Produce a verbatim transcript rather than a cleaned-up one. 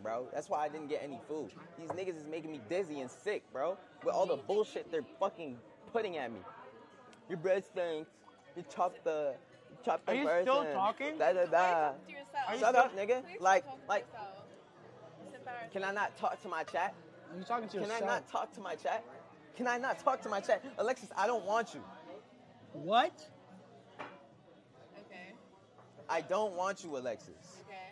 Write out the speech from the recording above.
bro. That's why I didn't get any food. These niggas is making me dizzy and sick, bro. With all the bullshit they're fucking putting at me. Your bread stinks. You chopped the, you chopped the Are you person. still talking? Da da da. Talk to yourself. Shut up, nigga. Please Like, talk to like. yourself. It's embarrassing. Can I not talk to my chat? You're talking to Can yourself. I not talk to my chat? Can I not talk to my chat? Alexis, I don't want you. What? Okay. I don't want you, Alexis. Okay.